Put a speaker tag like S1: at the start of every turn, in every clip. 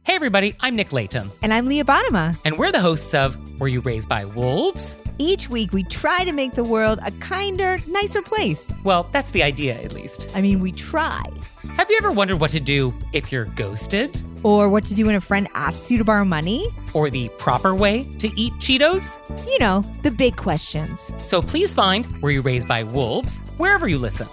S1: Hey everybody, I'm Nick Layton.
S2: And I'm Leah Bottima.
S1: And we're the hosts of Were You Raised by Wolves?
S2: Each week we try to make the world a kinder, nicer place.
S1: Well, that's the idea, at least.
S2: I mean, we try.
S1: Have you ever wondered what to do if you're ghosted?
S2: Or what to do when a friend asks you to borrow money?
S1: Or the proper way to eat Cheetos?
S2: You know, the big questions.
S1: So please find Were You Raised by Wolves wherever you listen.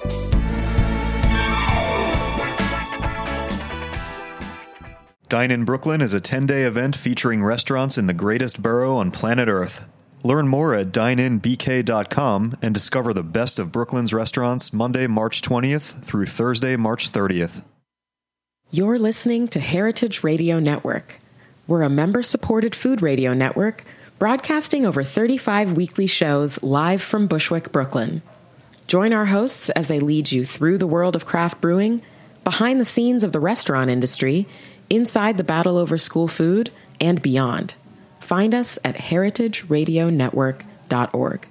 S3: Dine in Brooklyn is a 10-day event featuring restaurants in the greatest borough on planet Earth. Learn more at dineinbk.com and discover the best of Brooklyn's restaurants Monday, March 20th through Thursday, March 30th.
S4: You're listening to Heritage Radio Network. We're a member-supported food radio network broadcasting over 35 weekly shows live from Bushwick, Brooklyn. Join our hosts as they lead you through the world of craft brewing, behind the scenes of the restaurant industry, inside the battle over school food, and beyond. Find us at heritageradionetwork.org.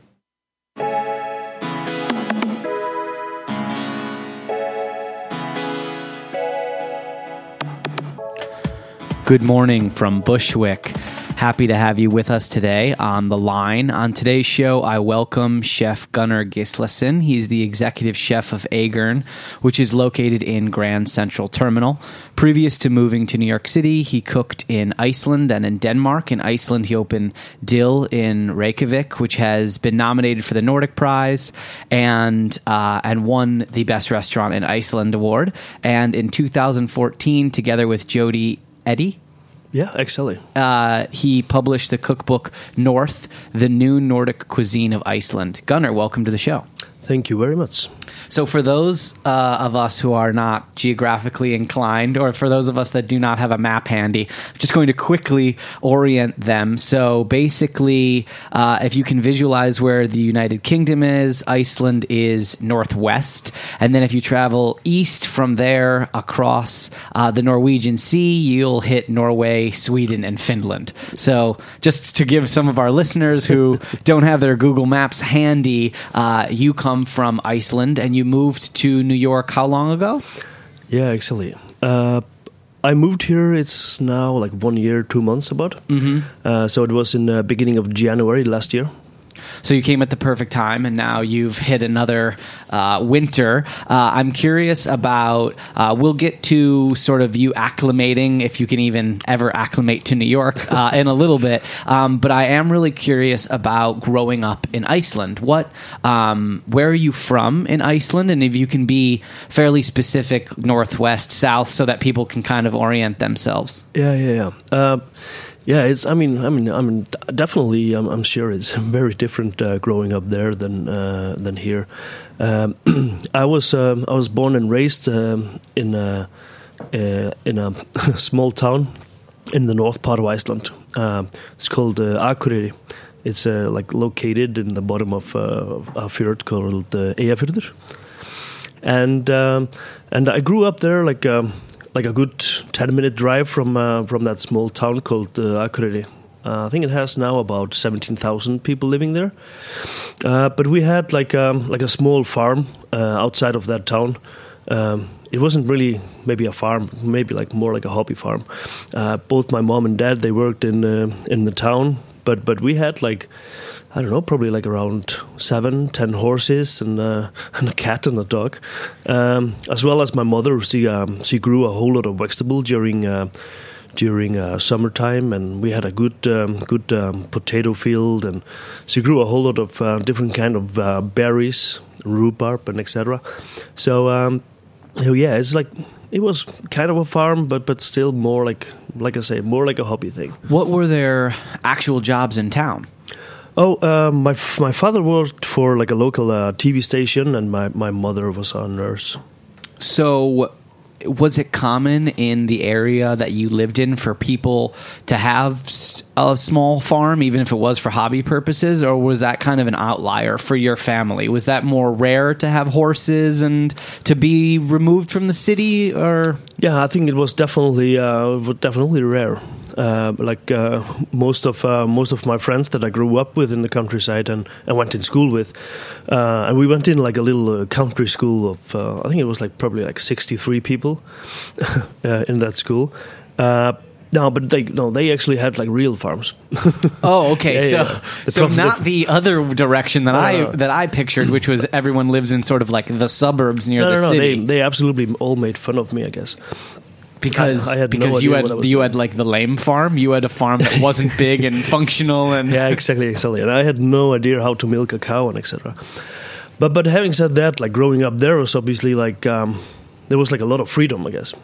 S5: Good morning from Bushwick. Happy to have you with us today on the line. On today's show, I welcome Chef Gunnar Gislason. He's the executive chef of Agern, which is located in Grand Central Terminal. Previous to moving to New York City, he cooked in Iceland and in Denmark. In Iceland, he opened Dill in Reykjavik, which has been nominated for the Nordic Prize and won the Best Restaurant in Iceland award. And in 2014, together with Jody Eddy,
S6: yeah, excellent.
S5: He published the cookbook North, the New Nordic Cuisine of Iceland. Gunnar, welcome to the show.
S6: Thank you very much.
S5: So for those of us who are not geographically inclined, or for those of us that do not have a map handy, I'm just going to quickly orient them. So basically, if you can visualize where the United Kingdom is, Iceland is northwest. And then if you travel east from there across the Norwegian Sea, you'll hit Norway, Sweden, and Finland. So just to give some of our listeners who don't have their Google Maps handy, you come from Iceland and you moved to New York how long ago?
S6: Yeah, actually. I moved here, it's now like 1 year, 2 months about. Mm-hmm. So it was in the beginning of January last year.
S5: So you came at the perfect time, and now you've hit another winter. I'm curious about, we'll get to sort of you acclimating, if you can even ever acclimate to New York, in a little bit. But I am really curious about growing up in Iceland. Where are you from in Iceland? And if you can be fairly specific, northwest, south, so that people can kind of orient themselves.
S6: Yeah. Yeah, it's. I mean, definitely. I'm sure it's very different growing up there than here. I was born and raised in a small town in the north part of Iceland. It's called Akureyri. It's like located in the bottom of a fjord called Eyjafjörður. And I grew up there like a good 10-minute drive from that small town called Akureyri. I think it has now about 17,000 people living there. But we had like a small farm outside of that town. It wasn't really maybe a farm, maybe like more like a hobby farm. Both my mom and dad, they worked in the town, but we had like, I don't know, probably like around 7-10 horses and a cat and a dog, as well as my mother. She grew a whole lot of vegetable during summertime, and we had a good potato field, and she grew a whole lot of different kind of berries, rhubarb, and etc. So yeah, it's like it was kind of a farm, but still more like I say, more like a hobby thing.
S5: What were their actual jobs in town?
S6: Oh, my father worked for like a local TV station, and my mother was a nurse.
S5: So was it common in the area that you lived in for people to have a small farm, even if it was for hobby purposes, or was that kind of an outlier for your family? Was that more rare to have horses and to be removed from the city, or?
S6: Yeah, I think it was definitely rare. Most of my friends that I grew up with in the countryside and went in school with, and we went in like a little country school of I think it was like probably like 63 people in that school, No, but they actually had like real farms.
S5: Oh, okay.
S6: Yeah.
S5: So not the other direction that I pictured, which was everyone lives in sort of like the suburbs near the city.
S6: They absolutely all made fun of me, I guess.
S5: Because
S6: I had no
S5: because
S6: idea
S5: you had like the lame farm. You had a farm that wasn't big and functional, and
S6: yeah, exactly. And I had no idea how to milk a cow and etc. But having said that, like growing up there was obviously like there was like a lot of freedom, I guess.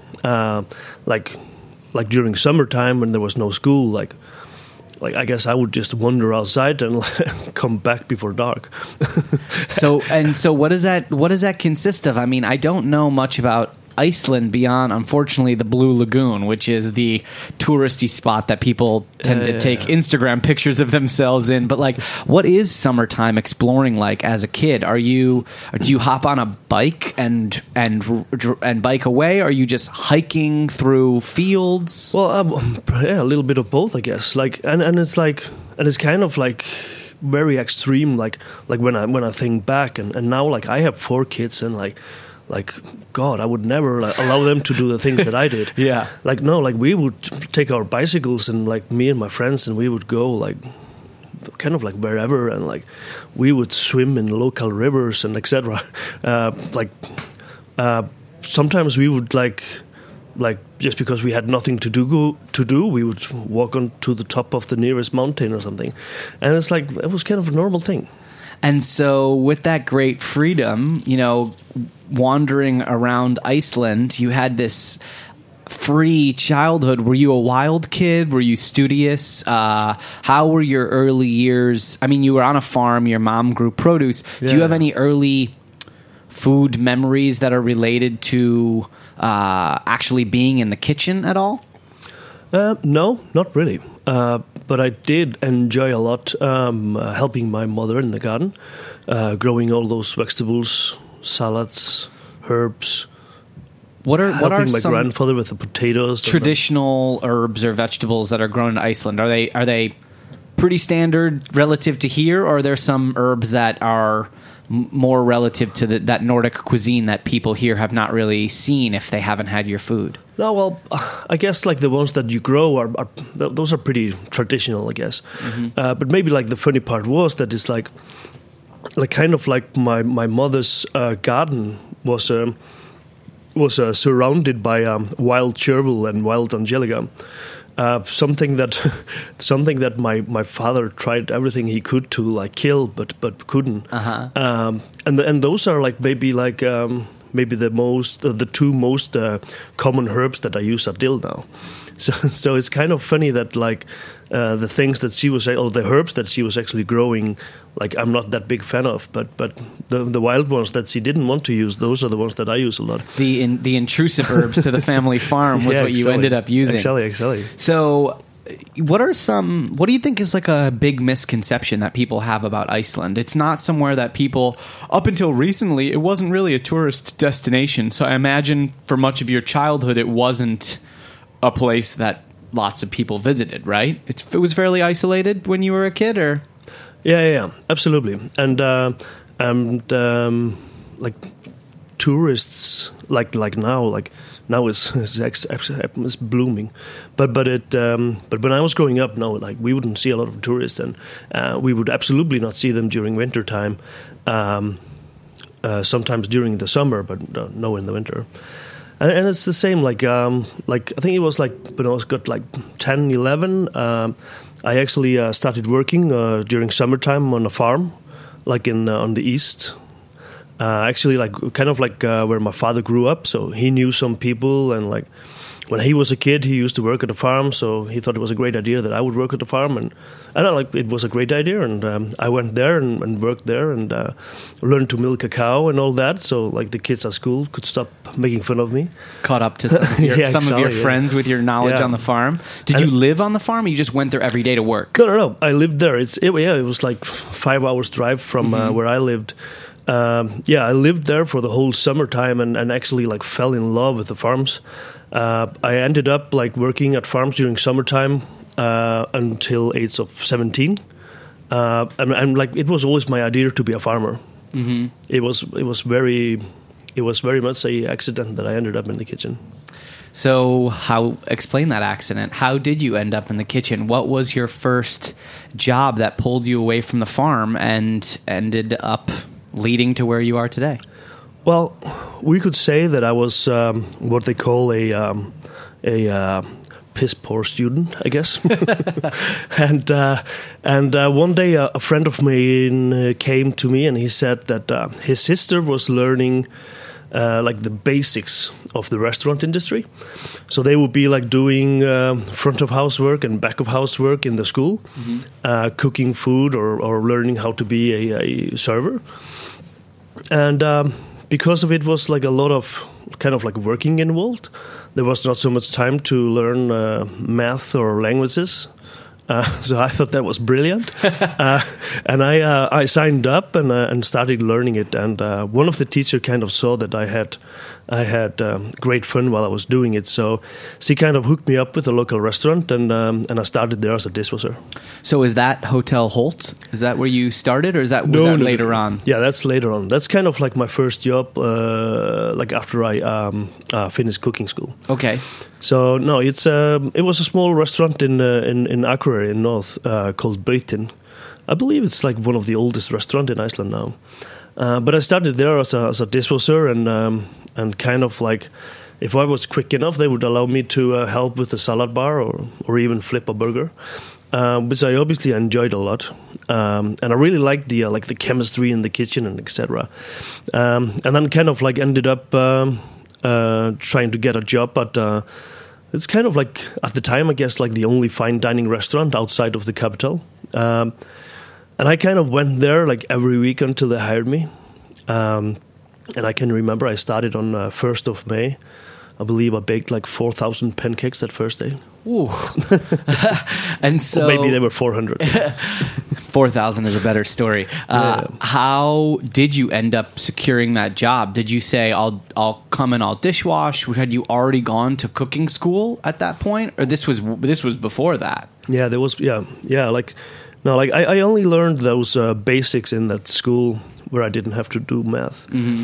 S6: Like during summertime when there was no school, like I guess I would just wander outside and come back before dark.
S5: So what does that consist of? I mean, I don't know much about Iceland beyond, unfortunately, the Blue Lagoon, which is the touristy spot that people tend to take Instagram pictures of themselves in. But like, what is summertime exploring like as a kid? Do you hop on a bike and bike away? Or are you just hiking through fields?
S6: Well, a little bit of both, I guess. Like, and it's kind of like very extreme. Like when I think back, and now like I have 4 kids, and like God, I would never allow them to do the things that I did.
S5: Yeah.
S6: Like no, like we would take our bicycles and like me and my friends, and we would go like kind of like wherever, and like we would swim in local rivers and etc. Sometimes we would like just because we had nothing to do, we would walk on to the top of the nearest mountain or something, and it's like it was kind of a normal thing.
S5: And so with that great freedom, you know, wandering around Iceland, you had this free childhood. Were you a wild kid? Were you studious? How were your early years? I mean, you were on a farm, your mom grew produce. Do you have any early food memories that are related to actually being in the kitchen at all?
S6: No, not really. But I did enjoy a lot helping my mother in the garden, growing all those vegetables, salads, herbs.
S5: What are
S6: helping my
S5: some
S6: grandfather with the potatoes?
S5: Traditional herbs or vegetables that are grown in Iceland? Are they pretty standard relative to here, or are there some herbs that are more relative to that Nordic cuisine that people here have not really seen if they haven't had your food?
S6: No, well, I guess like the ones that you grow are those are pretty traditional, I guess. Mm-hmm. But maybe like the funny part was that it's like kind of like my mother's garden was surrounded by wild chervil and wild angelica. Something that my father tried everything he could to like kill, but couldn't. Uh-huh. And those are like maybe the 2 most common herbs that I use until now. So it's kind of funny that like the things that she was, or the herbs that she was actually growing, like I'm not that big fan of, but the wild ones that she didn't want to use, those are the ones that I use a lot.
S5: The intrusive herbs to the family farm was what you ended up using.
S6: Exactly.
S5: So what do you think is like a big misconception that people have about Iceland? It's not somewhere that people, up until recently, it wasn't really a tourist destination. So I imagine for much of your childhood, it wasn't a place that lots of people visited, right? It was fairly isolated when you were a kid, or?
S6: Yeah, absolutely. And like tourists, like now it's blooming, but when I was growing up, no, like we wouldn't see a lot of tourists, and we would absolutely not see them during winter time. Sometimes during the summer, but no in the winter. And it's the same, like I think it was like when I was got like 10, 11, I actually started working during summertime on a farm, like on the east. Actually, like kind of like where my father grew up, so he knew some people, and like when he was a kid, he used to work at the farm, so he thought it was a great idea that I would work at the farm, and I don't know, like it was a great idea, and I went there and worked there and learned to milk a cow and all that. So like the kids at school could stop making fun of me.
S5: Caught up to some of your friends with your knowledge on the farm. Did you live on the farm, or you just went there every day to work?
S6: No. I lived there. It was like 5 hours drive from where I lived. I lived there for the whole summertime and actually like fell in love with the farms. I ended up like working at farms during summertime until age of 17. And like it was always my idea to be a farmer. Mm-hmm. It was very much an accident that I ended up in the kitchen.
S5: So explain that accident. How did you end up in the kitchen? What was your first job that pulled you away from the farm and ended up leading to where you are today?
S6: Well, we could say that I was what they call a piss poor student, I guess. and one day a friend of mine came to me and he said that his sister was learning like the basics of the restaurant industry. So they would be like doing front of house work and back of house work in the school, cooking food or learning how to be a server. And because of it was like a lot of kind of like working involved, there was not so much time to learn math or languages. So I thought that was brilliant, and I signed up and started learning it. And one of the teachers kind of saw that I had great fun while I was doing it. So she kind of hooked me up with a local restaurant, and I started there as a dishwasher.
S5: So is that Hotel Holt? Is that where you started, or was that later on?
S6: Yeah, that's later on. That's kind of like my first job, like after I finished cooking school.
S5: Okay.
S6: So no, it was a small restaurant in Akureyri in north called Bøytin. I believe it's like one of the oldest restaurants in Iceland now. But I started there as a dishwasher and kind of like, if I was quick enough, they would allow me to help with the salad bar or even flip a burger, which I obviously enjoyed a lot. And I really liked the chemistry in the kitchen and etc. And then kind of like ended up trying to get a job at it's kind of like at the time I guess like the only fine dining restaurant outside of the capital, and I kind of went there like every week until they hired me. And I can remember I started on 1st of May. I believe I baked like 4,000 pancakes that first day.
S5: Ooh. And so
S6: or maybe they were 400.
S5: 4,000 is a better story. How did you end up securing that job? Did you say, I'll come and I'll dishwash? Had you already gone to cooking school at that point? Or this was before that?
S6: Yeah, there was, I only learned those basics in that school where I didn't have to do math. Mm-hmm.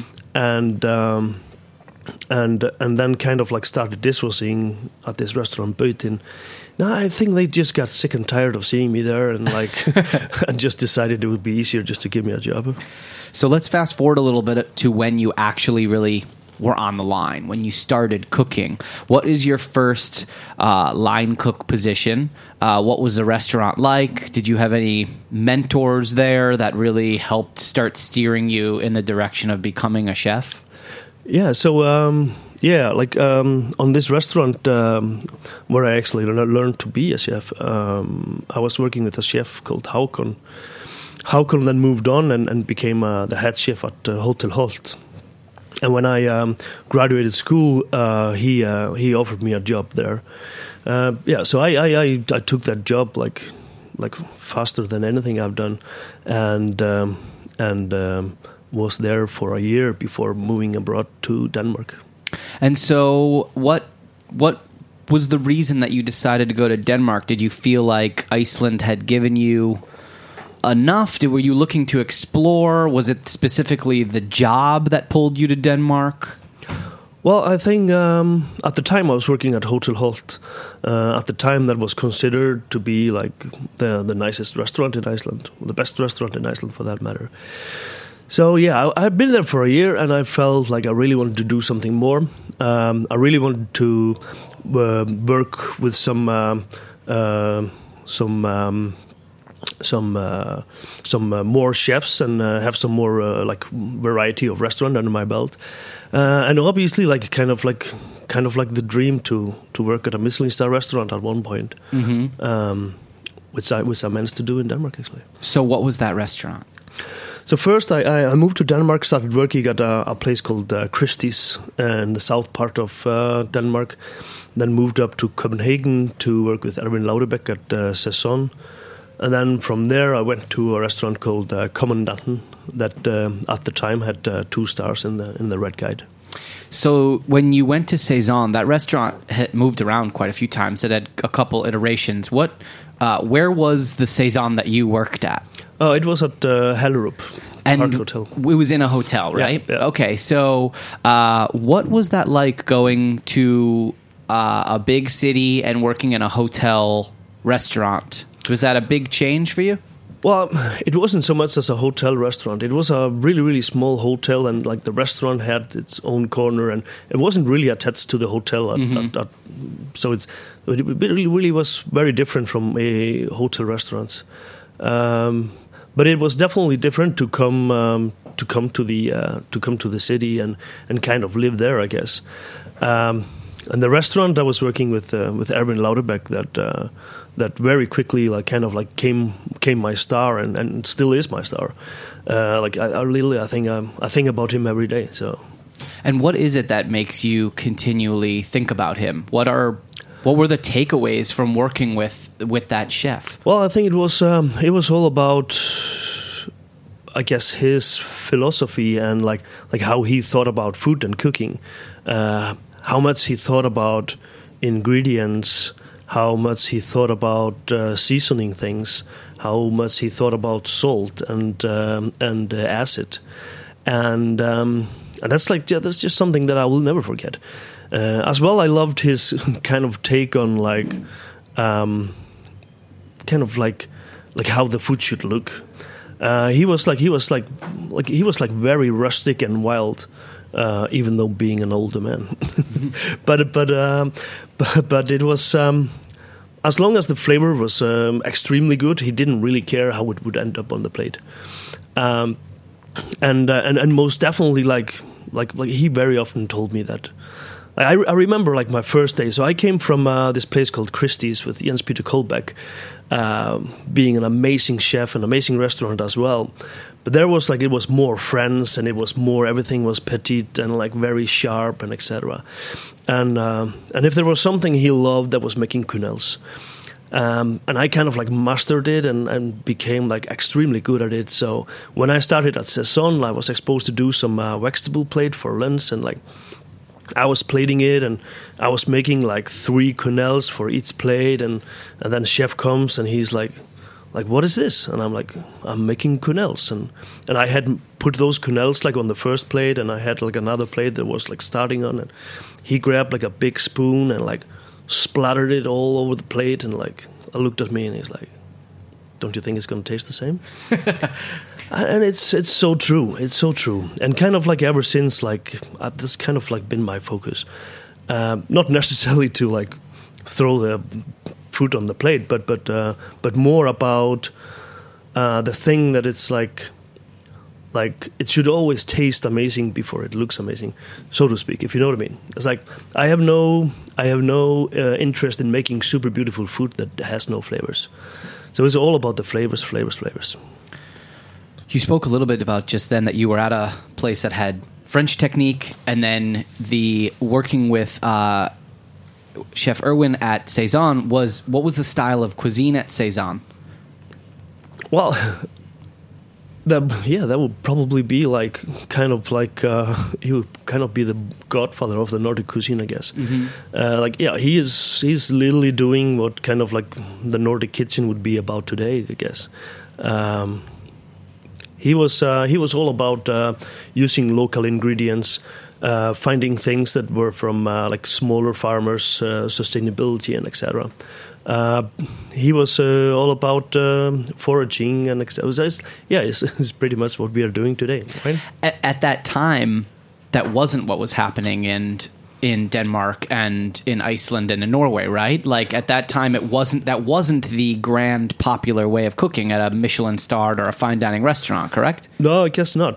S6: And then kind of like started dishwashing at this restaurant Bøytin. No, I think they just got sick and tired of seeing me there and like and just decided it would be easier just to give me a job.
S5: So let's fast forward a little bit to when you actually really were on the line, when you started cooking. What is your first line cook position? What was the restaurant like? Did you have any mentors there that really helped start steering you in the direction of becoming a chef?
S6: Yeah, so on this restaurant where I actually learned to be a chef, I was working with a chef called Hákon. Hákon then moved on and became the head chef at Hotel Holt. And when I graduated school, he offered me a job there. So I took that job like faster than anything I've done, and was there for a year before moving abroad to Denmark.
S5: And so what was the reason that you decided to go to Denmark? Did you feel like Iceland had given you enough? Were you looking to explore? Was it specifically the job that pulled you to Denmark?
S6: Well, I think at the time I was working at Hotel Holt. At the time that was considered to be like the nicest restaurant in Iceland, the best restaurant in Iceland for that matter. So yeah, I'd been there for a year, and I felt like I really wanted to do something more. I really wanted to work with some more chefs and have some more like variety of restaurant under my belt. And obviously, like kind of like the dream to work at a Michelin star restaurant at one point, which I managed to do in Denmark actually.
S5: So what was that restaurant?
S6: So first I moved to Denmark, started working at a place called Christie's in the south part of Denmark. Then moved up to Copenhagen to work with Erwin Laurebæk at Saison. And then from there I went to a restaurant called Kommandanten that at the time had 2 stars in the Red Guide.
S5: So when you went to Saison, that restaurant had moved around quite a few times. It had a couple iterations. Where was the Saison that you worked at?
S6: Oh, it was at Hellerup Park Hotel.
S5: It was in a hotel, right?
S6: Yeah.
S5: Okay, so what was that like going to a big city and working in a hotel restaurant. Was that a big change for you?
S6: Well, it wasn't so much as a hotel restaurant. It was a really, really small hotel, and like the restaurant had its own corner, and it wasn't really attached to the hotel. So it really was very different from a hotel restaurants. But it was definitely different to come to the city and kind of live there, I guess. And the restaurant I was working with Erwin Lauterbeck, that very quickly came my star and still is my star. I think about him every day. So,
S5: and what is it that makes you continually think about him? What were the takeaways from working with that chef?
S6: Well, I think it was all about, I guess, his philosophy and like how he thought about food and cooking, how much he thought about ingredients, how much he thought about seasoning things, how much he thought about salt and acid, and that's just something that I will never forget. As well, I loved his kind of take on kind of like how the food should look. He was very rustic and wild, even though being an older man. but it was as long as the flavor was extremely good, he didn't really care how it would end up on the plate. And most definitely like he very often told me that. I remember my first day. So I came from this place called Christie's with Jens Peter Kolbeck, being an amazing chef, an amazing restaurant as well. But there was it was more friends, and it was more, everything was petite and very sharp and etc. And if there was something he loved, that was making quenelles. And I kind of mastered it and became extremely good at it. So when I started at Saison, I was exposed to do some vegetable plate for lunch, and I was plating it, and I was making 3 quenelles for each plate, and then chef comes and he's like, what is this? And I'm like, I'm making quenelles, and I had put those quenelles on the first plate, and I had another plate that was starting on it. He grabbed a big spoon and splattered it all over the plate, and I looked at me and he's like, don't you think it's going to taste the same? And it's so true. It's so true. And kind of ever since, that's kind of been my focus. Not necessarily to throw the food on the plate, but more about the thing that it's it should always taste amazing before it looks amazing, so to speak, if you know what I mean. It's I have no interest in making super beautiful food that has no flavors. So it's all about the flavors.
S5: You spoke a little bit about just then that you were at a place that had French technique, and then the working with Chef Erwin at Saison what was the style of cuisine at Saison?
S6: Well, that would probably be he would kind of be the godfather of the Nordic cuisine, I guess. Mm-hmm. He's literally doing what kind of the Nordic kitchen would be about today, I guess. He was all about using local ingredients, finding things that were from smaller farmers, sustainability and etc. He was all about foraging and etc. It's pretty much what we are doing today, right?
S5: At that time, that wasn't what was happening in Denmark and in Iceland and in Norway, right? At that time, that wasn't the grand popular way of cooking at a Michelin-starred or a fine dining restaurant, correct?
S6: No, I guess not.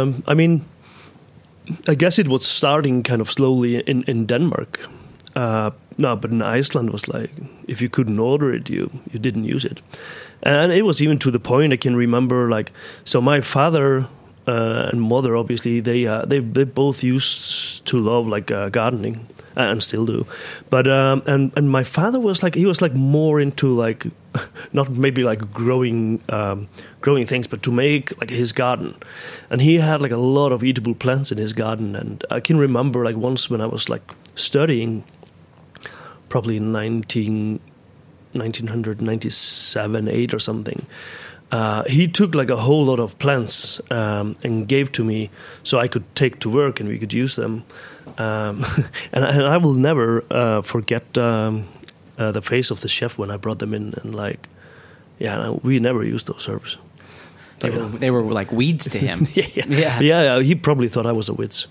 S6: I guess it was starting kind of slowly in Denmark. No, but in Iceland was if you couldn't order it, you didn't use it. And it was even to the point I can remember so my father and mother, obviously, they both used to love gardening and still do, but and my father was he was more into not maybe growing things, but to make his garden, and he had a lot of eatable plants in his garden. And I can remember once when I was studying, probably in 1997, 8 or something. He took a whole lot of plants and gave to me so I could take to work and we could use them. And I will never forget the face of the chef when I brought them in, and like, we never used those herbs.
S5: They were like weeds to him.
S6: Yeah. He probably thought I was a witch.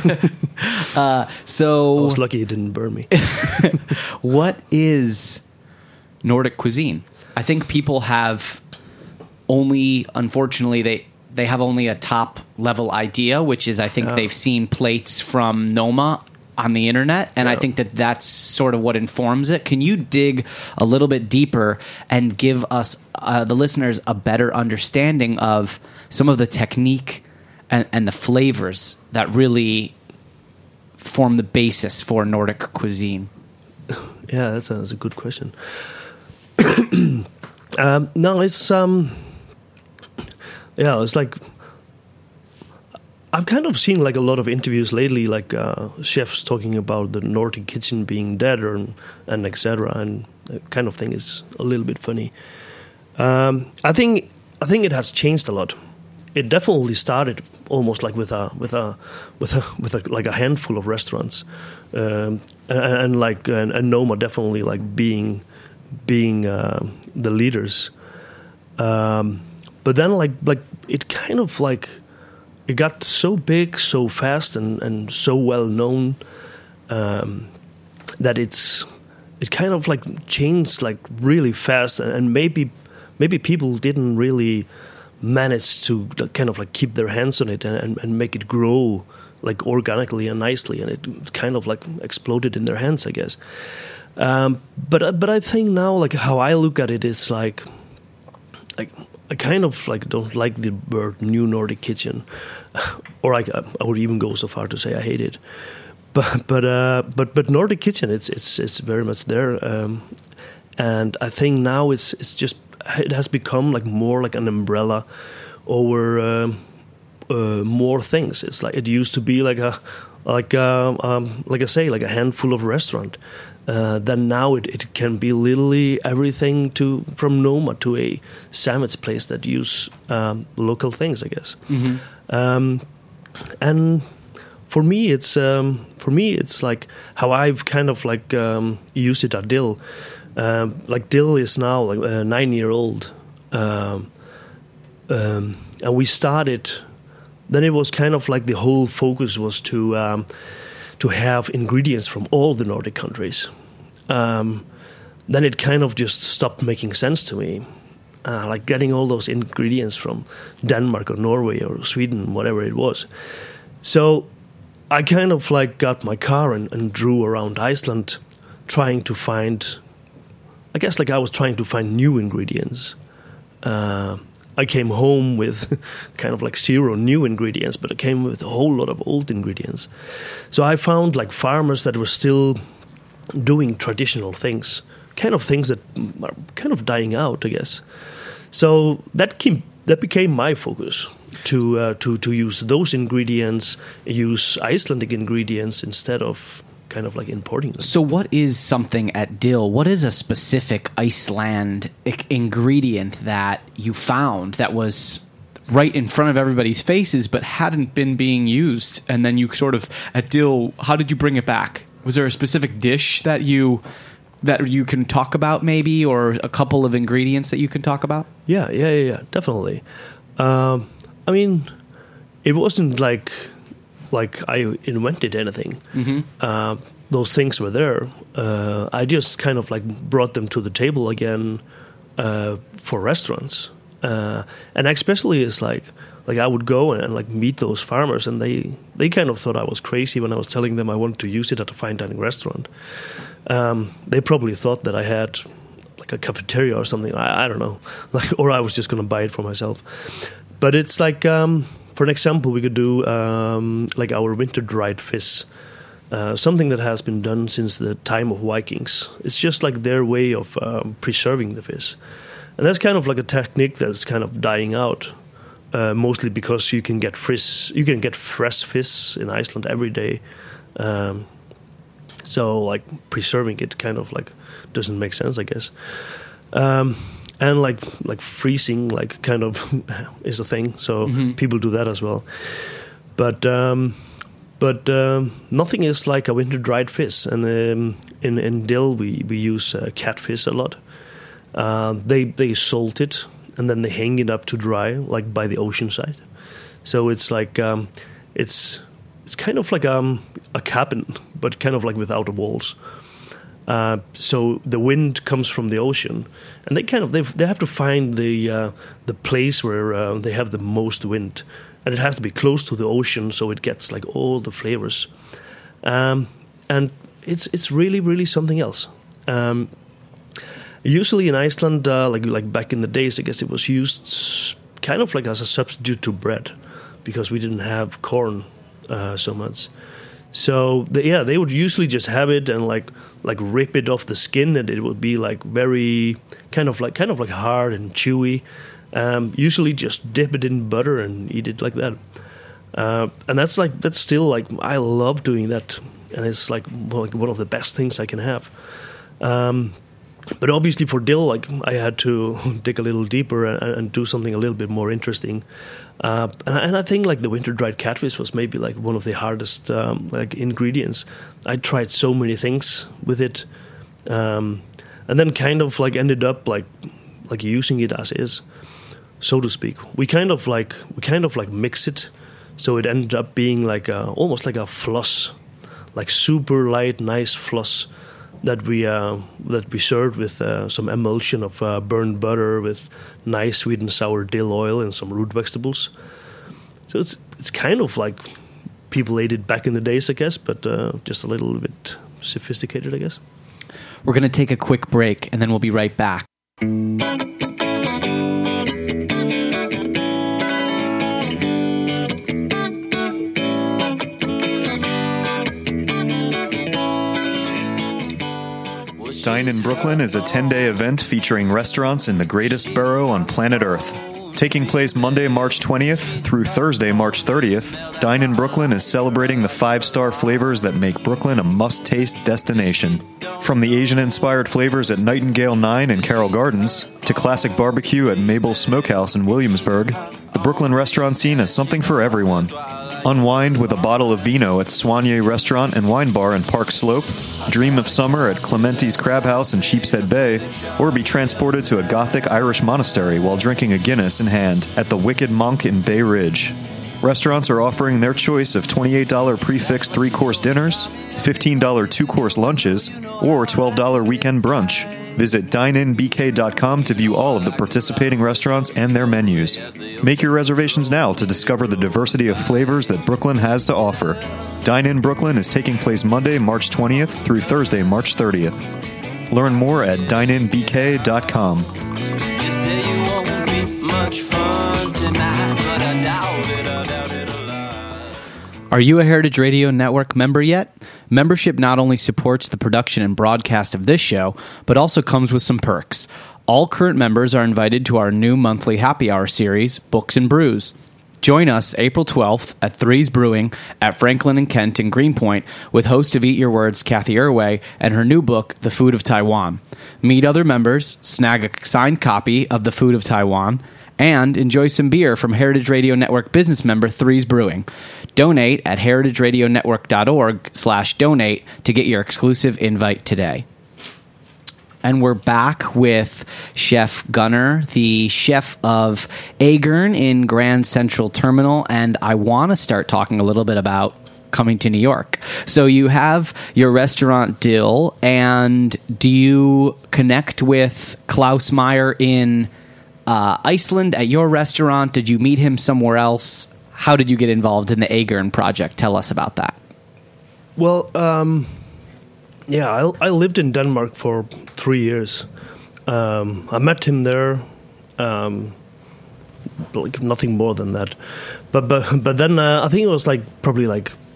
S5: So
S6: I was lucky he didn't burn me.
S5: What is Nordic cuisine? I think people have only, unfortunately, they have only a top level idea, which is I think they've seen plates from Noma on the internet, and I think that's sort of what informs it. Can you dig a little bit deeper and give us, the listeners, a better understanding of some of the technique and the flavors that really form the basis for Nordic cuisine?
S6: Yeah, that's a good question. No, it's it's like I've kind of seen like a lot of interviews lately, like chefs talking about the Nordic kitchen being dead and etc. And that kind of thing is a little bit funny. I think it has changed a lot. It definitely started almost like with a like a handful of restaurants, and Noma definitely like being the leaders. But then like it kind of like it got so big so fast and so well known that it kind of like changed like really fast, and maybe people didn't really manage to kind of like keep their hands on it and make it grow like organically and nicely, and it kind of like exploded in their hands, I guess. But I think now like how I look at it is like I kind of like don't like the word new Nordic kitchen, or like I would even go so far to say I hate it. But Nordic kitchen, it's very much there, and I think now it has become like more like an umbrella over more things. It's like it used to be like I say, like a handful of restaurant. Then now it can be literally everything from Noma to a sandwich place that use local things, I guess. Mm-hmm. And for me, it's like how I've kind of like used it at Dill. Like Dill is now like 9-year-old, and we started. Then it was kind of like the whole focus was to have ingredients from all the Nordic countries. Then it kind of just stopped making sense to me, like getting all those ingredients from Denmark or Norway or Sweden, whatever it was. So I kind of like got my car and drove around Iceland, trying to find. I guess like I was trying to find new ingredients. I came home with kind of like 0 new ingredients, but I came with a whole lot of old ingredients. So I found like farmers that were still doing traditional things, kind of things that are kind of dying out, I guess. So that became my focus to use those ingredients, use Icelandic ingredients instead of kind of like importing them.
S5: So what is something at Dill? What is a specific Icelandic ingredient that you found that was right in front of everybody's faces but hadn't been being used? And then you sort of, at Dill, how did you bring it back? Was there a specific dish that you can talk about maybe, or a couple of ingredients that you can talk about?
S6: Yeah, definitely. I mean, it wasn't like I invented anything. Mm-hmm. Those things were there. I just kind of like brought them to the table again for restaurants, and especially it's like I would go and like meet those farmers, and they kind of thought I was crazy when I was telling them I wanted to use it at a fine dining restaurant. They probably thought that I had like a cafeteria or something. I don't know, or I was just going to buy it for myself. But it's like. For an example, we could do like our winter-dried fish, something that has been done since the time of Vikings. It's just like their way of preserving the fish. And that's kind of like a technique that's kind of dying out, mostly because you can get fresh fish in Iceland every day. So like preserving it kind of like doesn't make sense, I guess. And like freezing like kind of is a thing, so people do that as well. But But nothing is like a winter dried fish. And in dill we use catfish a lot. They salt it and then they hang it up to dry, like by the ocean side. So it's like it's kind of like a cabin, but kind of like without walls. So the wind comes from the ocean, and they have to find the place where they have the most wind, and it has to be close to the ocean, so it gets like all the flavors, and it's really, really something else. Usually in Iceland, like back in the days, I guess it was used kind of like as a substitute to bread, because we didn't have corn so much. So they would usually just have it and like rip it off the skin, and it would be like very kind of like hard and chewy. Usually just dip it in butter and eat it like that. And that's still like, I love doing that, and it's like one of the best things I can have. But obviously for dill, like I had to dig a little deeper and do something a little bit more interesting. And I think like the winter dried catfish was maybe like one of the hardest like ingredients. I tried so many things with it, and then kind of like ended up like using it as is, so to speak. We kind of like mix it, so it ended up being like almost like a floss, like super light, nice floss that we served with some emulsion of burned butter with nice sweet and sour dill oil and some root vegetables. So it's kind of like people ate it back in the days, I guess, but just a little bit sophisticated, I guess.
S5: We're going to take a quick break, and then we'll be right back.
S3: Dine in Brooklyn is a 10-day event featuring restaurants in the greatest borough on planet Earth. Taking place Monday, March 20th through Thursday, March 30th, Dine in Brooklyn is celebrating the 5-star flavors that make Brooklyn a must-taste destination. From the Asian-inspired flavors at Nightingale 9 and Carroll Gardens, to classic barbecue at Mabel's Smokehouse in Williamsburg, the Brooklyn restaurant scene has something for everyone. Unwind with a bottle of vino at Soigné Restaurant and Wine Bar in Park Slope, dream of summer at Clementi's Crab House in Sheepshead Bay, or be transported to a Gothic Irish monastery while drinking a Guinness in hand at the Wicked Monk in Bay Ridge. Restaurants are offering their choice of $28 prix-fixe 3-course dinners, $15 2-course lunches, or $12 weekend brunch. Visit dineinbk.com to view all of the participating restaurants and their menus. Make your reservations now to discover the diversity of flavors that Brooklyn has to offer. Dine in Brooklyn is taking place Monday, March 20th through Thursday, March 30th. Learn more at dineinbk.com.
S7: You say you won't be much fun tonight, but I doubt it a lot.
S5: Are you a Heritage Radio Network member yet? Membership not only supports the production and broadcast of this show, but also comes with some perks. All current members are invited to our new monthly happy hour series, Books and Brews. Join us April 12th at Threes Brewing at Franklin and Kent in Greenpoint with host of Eat Your Words, Kathy Irway, and her new book, The Food of Taiwan. Meet other members, snag a signed copy of The Food of Taiwan, and enjoy some beer from Heritage Radio Network business member Threes Brewing. Donate at heritageradionetwork.org/donate to get your exclusive invite today. And we're back with Chef Gunnar, the chef of Agern in Grand Central Terminal, and I want to start talking a little bit about coming to New York. So you have your restaurant Dill, and do you connect with Klaus Meyer in Iceland at your restaurant? Did you meet him somewhere else? How did you get involved in the Agern project? Tell us about that.
S6: Well, I lived in Denmark for 3 years. I met him there, like nothing more than that. But then I think it was probably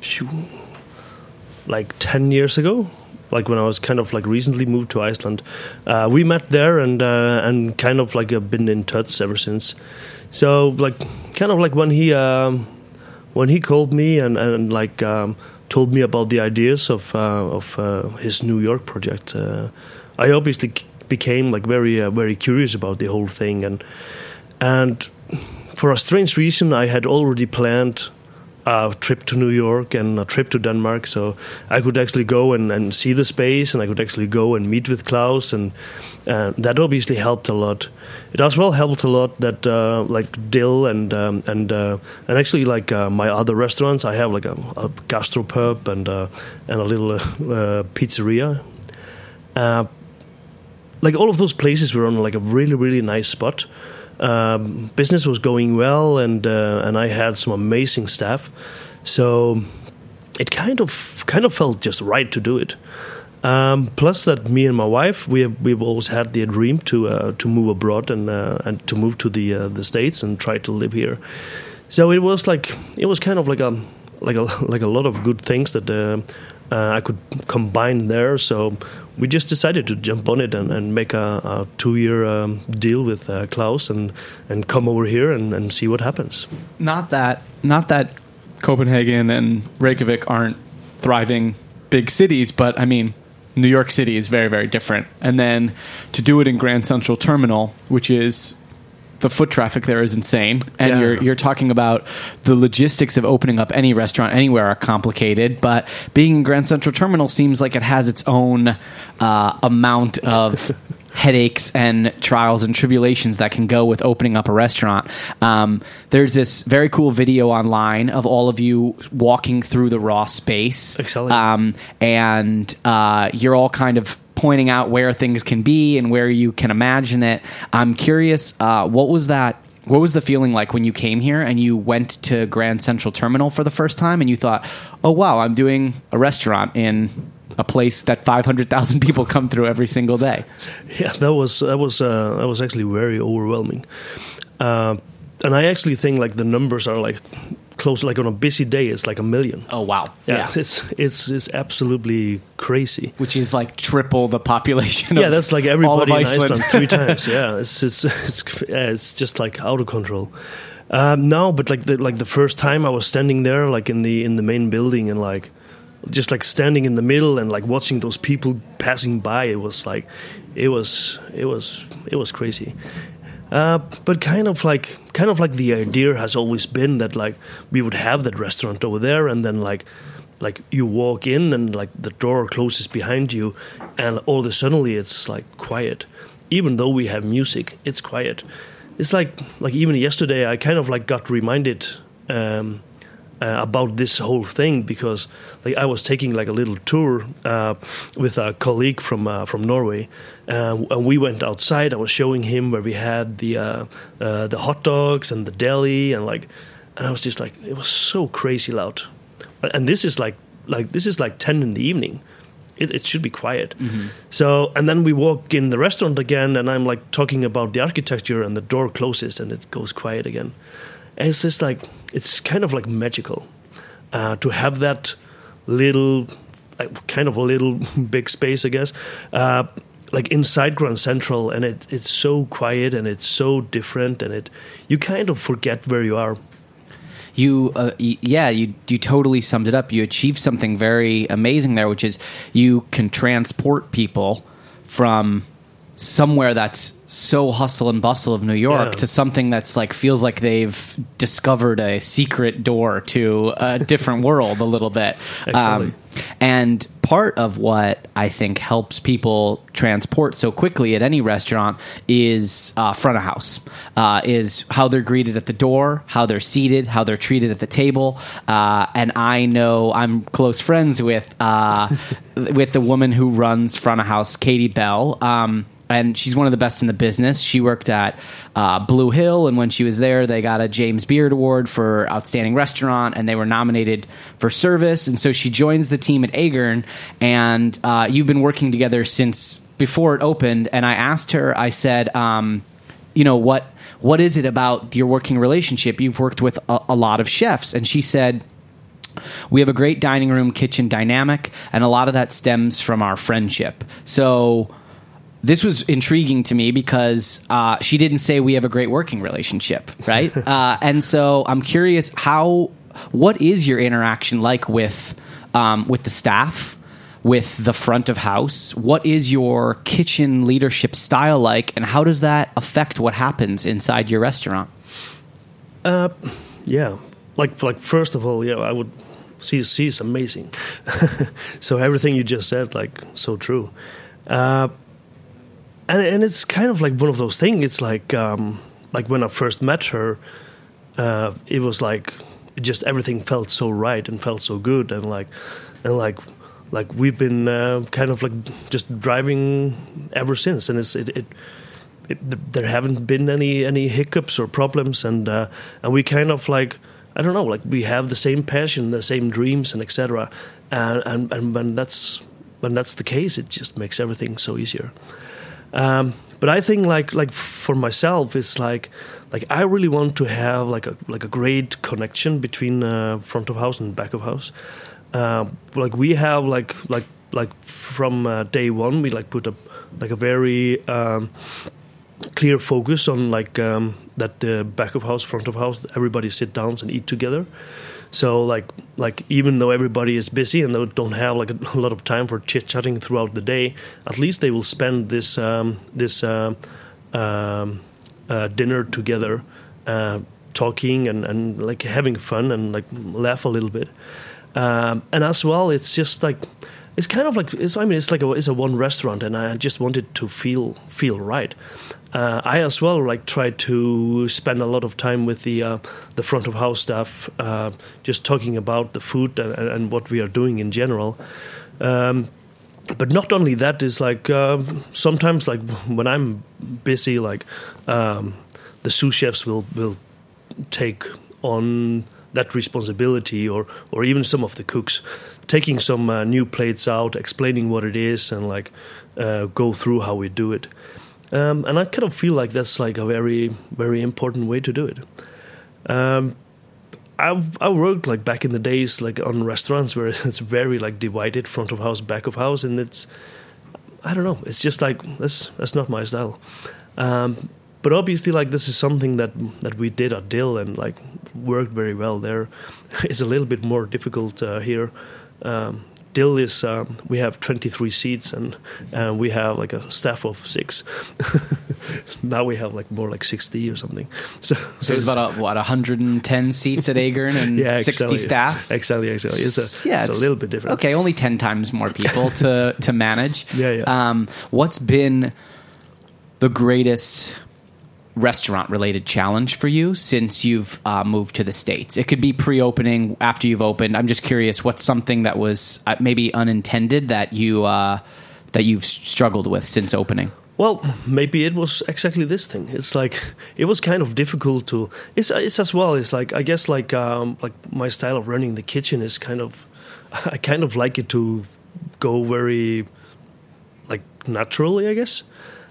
S6: 10 years ago, like when I was kind of like recently moved to Iceland. We met there and kind of like have been in touch ever since. So kind of like when he called me and told me about the ideas of his New York project, I obviously became very curious about the whole thing, and for a strange reason I had already planned a trip to New York and a trip to Denmark, so I could actually go and see the space, and I could actually go and meet with Klaus, and that obviously helped a lot. It as well helped a lot that like Dill and actually like my other restaurants, I have like a gastropub and a little pizzeria. Like all of those places were on like a really, really nice spot. Business was going well, and I had some amazing staff, so it kind of felt just right to do it. Plus, that me and my wife, we've always had the dream to move abroad and to move to the States and try to live here. So it was kind of like a lot of good things that I could combine there. So we just decided to jump on it and make a 2-year deal with Klaus and come over here and see what happens.
S5: Not that Copenhagen and Reykjavik aren't thriving big cities, but I mean, New York City is very, very different. And then to do it in Grand Central Terminal, which is the foot traffic there is insane, and you're talking about the logistics of opening up any restaurant anywhere are complicated, but being in Grand Central Terminal seems like it has its own amount of headaches and trials and tribulations that can go with opening up a restaurant. There's this very cool video online of all of you walking through the raw space.
S6: Excellent.
S5: And you're all kind of pointing out where things can be and where you can imagine it. I'm curious, what was the feeling like when you came here and you went to Grand Central Terminal for the first time and you thought, oh wow, I'm doing a restaurant in a place that 500,000 people come through every single day?
S6: Yeah, that was actually very overwhelming. And I actually think like the numbers are like close, like on a busy day, it's like 1 million.
S5: Oh wow!
S6: Yeah. It's absolutely crazy.
S5: Which is like triple the population.
S6: Yeah,
S5: of
S6: that's like
S5: all
S6: everybody
S5: of
S6: in
S5: Iceland.
S6: Iceland 3 times. Yeah, it's just like out of control. No, but like the first time I was standing there, like in the main building, and like just like standing in the middle and like watching those people passing by, it was crazy. But kind of like the idea has always been that like we would have that restaurant over there, and then like you walk in and like the door closes behind you, and all of a suddenly it's like quiet. Even though we have music, it's quiet. It's like even yesterday I kind of like got reminded about this whole thing, because like I was taking like a little tour with a colleague from Norway, and we went outside. I was showing him where we had the hot dogs and the deli, and I was just like, it was so crazy loud. And this is like 10 in the evening. It should be quiet. Mm-hmm. So, and then we walk in the restaurant again, and I'm like talking about the architecture, and the door closes and it goes quiet again. And it's just like, it's kind of like magical to have that little, like kind of a little big space, I guess, like inside Grand Central, and it's so quiet and it's so different, and you kind of forget where you are.
S5: You totally summed it up. You achieved something very amazing there, which is you can transport people from somewhere that's so hustle and bustle of New York to something that's like feels like they've discovered a secret door to a different world a little bit. And part of what I think helps people transport so quickly at any restaurant is front of house, is how they're greeted at the door, how they're seated, how they're treated at the table. And I know I'm close friends with the woman who runs front of house, Katie Bell. And she's one of the best in the business. She worked at Blue Hill, and when she was there, they got a James Beard Award for Outstanding Restaurant, and they were nominated for service. And so she joins the team at Agern, and you've been working together since before it opened. And I asked her, I said, what is it about your working relationship? You've worked with a lot of chefs. And she said, we have a great dining room kitchen dynamic, and a lot of that stems from our friendship. So this was intriguing to me because she didn't say we have a great working relationship, right? And so I'm curious, what is your interaction like with the staff, with the front of house? What is your kitchen leadership style like, and how does that affect what happens inside your restaurant?
S6: Yeah. like first of all, I would. She's amazing. So everything you just said, like, so true. And it's kind of like one of those things. It's like when I first met her, it was like just everything felt so right and felt so good, and like we've been kind of like just driving ever since, and there haven't been any hiccups or problems, and we kind of like, I don't know, like we have the same passion, the same dreams, and etc. And when that's the case, it just makes everything so easier. But I think like for myself, it's like I really want to have like a great connection between front of house and back of house. Like we have like from day one, we like put a very clear focus on like that the back of house, front of house, everybody sit down and eat together. So like even though everybody is busy and they don't have like a lot of time for chit chatting throughout the day, at least they will spend this dinner together, talking and like having fun and like laugh a little bit. And as well, it's just like it's kind of like it's a one restaurant, and I just want it to feel right. I as well like try to spend a lot of time with the front of house staff, just talking about the food and what we are doing in general. But not only that, is like sometimes like when I'm busy, like the sous chefs will take on that responsibility, or even some of the cooks taking some new plates out, explaining what it is, and like go through how we do it. And I kind of feel like that's like a very, very important way to do it. I worked like back in the days like on restaurants where it's very like divided, front of house, back of house, and it's, I don't know, it's just like that's not my style. But obviously, like this is something that we did at Dill and like worked very well there. It's a little bit more difficult here. Dill is we have 23 seats and we have like a staff of 6. Now we have like more like 60 or something. So
S5: there's about 110 seats at Agern and 60 staff.
S6: Exactly. It's a little bit different.
S5: Okay, only 10 times more people to manage.
S6: Yeah.
S5: What's been the greatest restaurant-related challenge for you since you've moved to the States? It could be pre-opening, after you've opened. I'm just curious, what's something that was maybe unintended that you've struggled with since opening?
S6: Well, maybe it was exactly this thing. It's like it was kind of difficult to. It's as well. It's like I guess like my style of running the kitchen is kind of. I kind of like it to go very like naturally, I guess.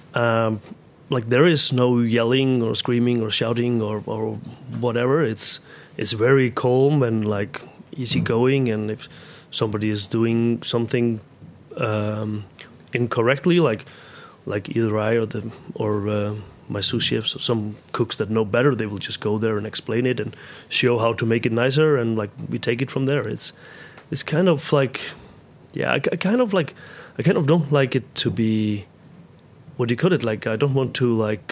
S6: Like there is no yelling or screaming or shouting or whatever. It's very calm and like easygoing. And if somebody is doing something incorrectly, like either I or my sous chefs or some cooks that know better, they will just go there and explain it and show how to make it nicer, and like we take it from there. It's kind of like, yeah, I kind of don't like it to be. What do you call it? Like I don't want to like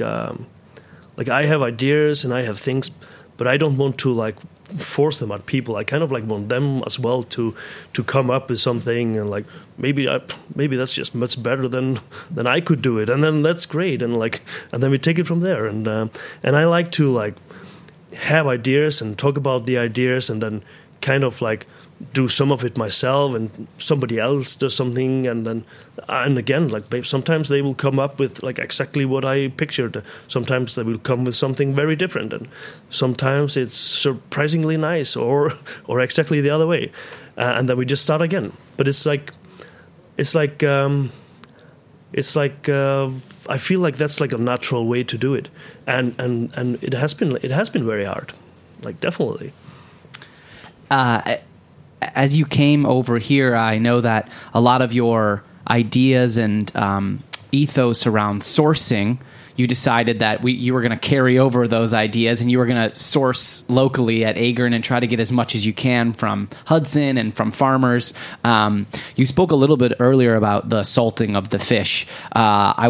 S6: I have ideas and I have things, but I don't want to like force them at people. I kind of like want them as well to come up with something, and like maybe that's just much better than I could do it, and then that's great, and then we take it from there. And I like to like have ideas and talk about the ideas, and then kind of like do some of it myself, and somebody else does something, and again, like sometimes they will come up with like exactly what I pictured. Sometimes they will come with something very different, and sometimes it's surprisingly nice, or exactly the other way, and then we just start again. But I feel like that's like a natural way to do it, and it has been very hard, like definitely.
S5: As you came over here, I know that a lot of your ideas and ethos around sourcing, you decided that you were going to carry over those ideas, and you were going to source locally at Agern and try to get as much as you can from Hudson and from farmers. You spoke a little bit earlier about the salting of the fish. I want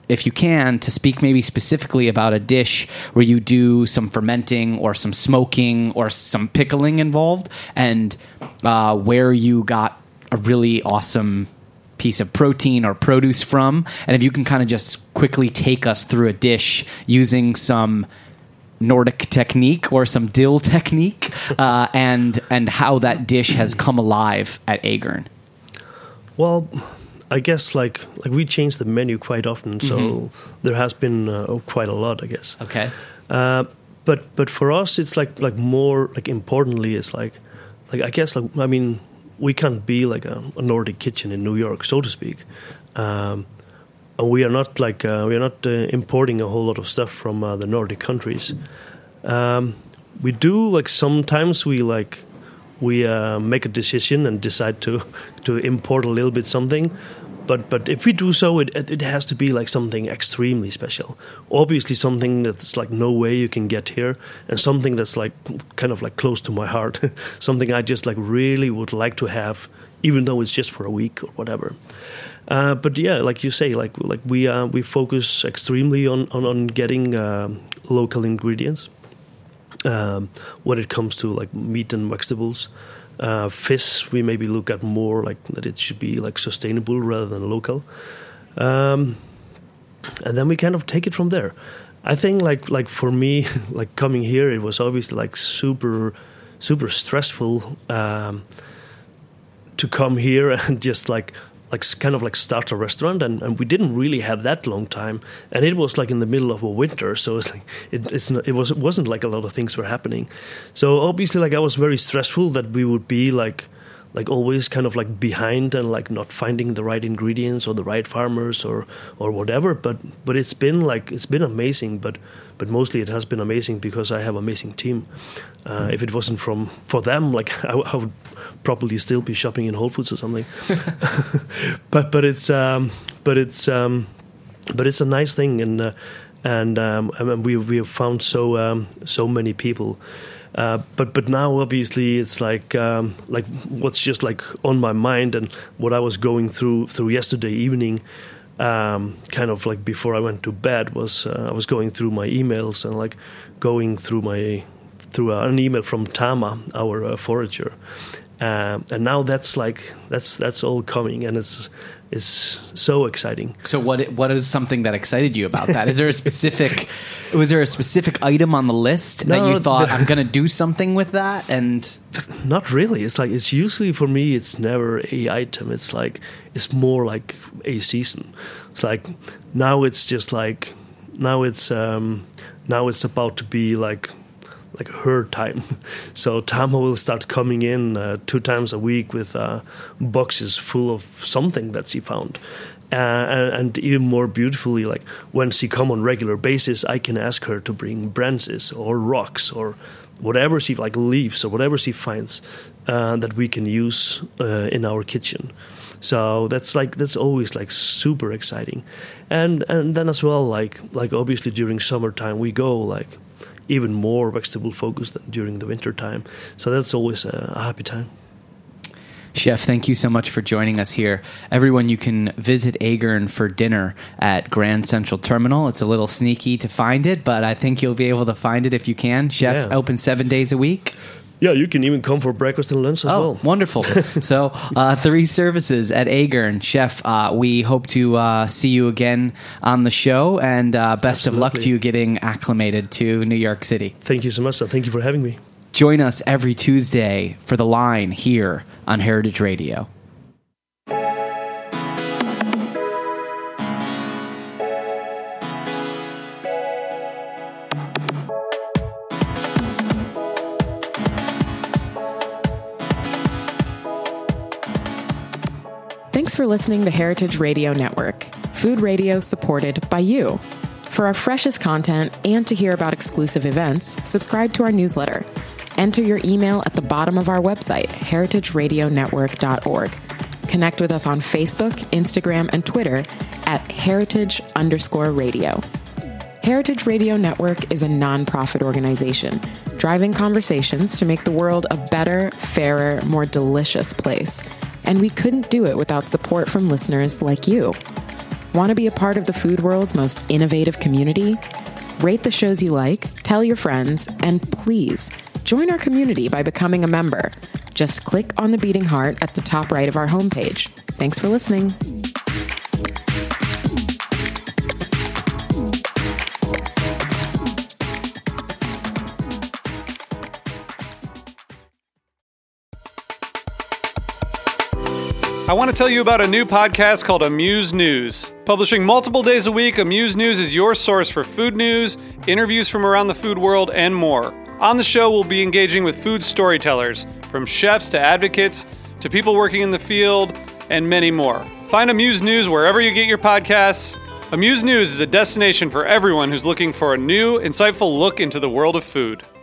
S5: if you can, to speak maybe specifically about a dish where you do some fermenting or some smoking or some pickling involved, and where you got a really awesome piece of protein or produce from. And if you can kind of just quickly take us through a dish using some Nordic technique or some dill technique, and how that dish has come alive at Agern.
S6: Well, I guess like we change the menu quite often, so there has been quite a lot, I guess.
S5: Okay.
S6: But for us, it's like more like importantly, it's like I guess like I mean we can't be like a Nordic kitchen in New York, so to speak. And we are not like importing a whole lot of stuff from the Nordic countries. We do like sometimes we make a decision and decide to import a little bit something, but if we do so, it has to be like something extremely special. Obviously, something that's like no way you can get here, and something that's like kind of like close to my heart, something I just like really would like to have, even though it's just for a week or whatever. But yeah, like you say, like we focus extremely on getting local ingredients when it comes to like meat and vegetables. Fish, we maybe look at more like that it should be like sustainable rather than local, and then we kind of take it from there. I think like for me, like coming here, it was obviously like super stressful to come here and just like kind of like start a restaurant, and we didn't really have that long time, and it was like in the middle of a winter, so it's like it wasn't like a lot of things were happening. So obviously like I was very stressful that we would be like always kind of like behind and like not finding the right ingredients or the right farmers or whatever, but it's been amazing, but mostly it has been amazing because I have an amazing team. If it wasn't for them, like I would probably still be shopping in Whole Foods or something. but it's a nice thing, and we have found so many people. But now obviously it's like what's just like on my mind and what I was going through yesterday evening, kind of like before I went to bed, was I was going through my emails and like going through an email from Tama, our forager, and now that's all coming, and it's so exciting.
S5: So what is something that excited you about that? Was there a specific item on the list that you thought, I'm going to do something with that? And
S6: not really. It's like, it's usually for me, it's never a item. It's like, it's more like a season. It's like, now it's just like, now it's about to be like her time. So Tama will start coming in 2 times a week with boxes full of something that she found. And even more beautifully, like when she come on regular basis, I can ask her to bring branches or rocks or whatever she like, leaves or whatever she finds that we can use in our kitchen. So that's always like super exciting. And then as well, like obviously during summertime we go like even more vegetable focused than during the winter time. So that's always a happy time.
S5: Chef, thank you so much for joining us here. Everyone, you can visit Agern for dinner at Grand Central Terminal. It's a little sneaky to find it, but I think you'll be able to find it if you can. Chef, open 7 days a week.
S6: Yeah, you can even come for breakfast and lunch as well.
S5: Oh, wonderful. So 3 services at Agern. Chef, we hope to see you again on the show, and best of luck to you getting acclimated to New York City.
S6: Thank you so much, and thank you for having me.
S5: Join us every Tuesday for The Line here on Heritage Radio.
S4: Thanks for listening to Heritage Radio Network, food radio supported by you. For our freshest content and to hear about exclusive events, subscribe to our newsletter. Enter your email at the bottom of our website, heritageradionetwork.org. Connect with us on Facebook, Instagram, and Twitter at heritage_radio. Heritage Radio Network is a nonprofit organization driving conversations to make the world a better, fairer, more delicious place. And we couldn't do it without support from listeners like you. Want to be a part of the food world's most innovative community? Rate the shows you like, tell your friends, and please join our community by becoming a member. Just click on the beating heart at the top right of our homepage. Thanks for listening.
S8: I want to tell you about a new podcast called Amuse News. Publishing multiple days a week, Amuse News is your source for food news, interviews from around the food world, and more. On the show, we'll be engaging with food storytellers, from chefs to advocates to people working in the field, and many more. Find Amuse News wherever you get your podcasts. Amuse News is a destination for everyone who's looking for a new, insightful look into the world of food.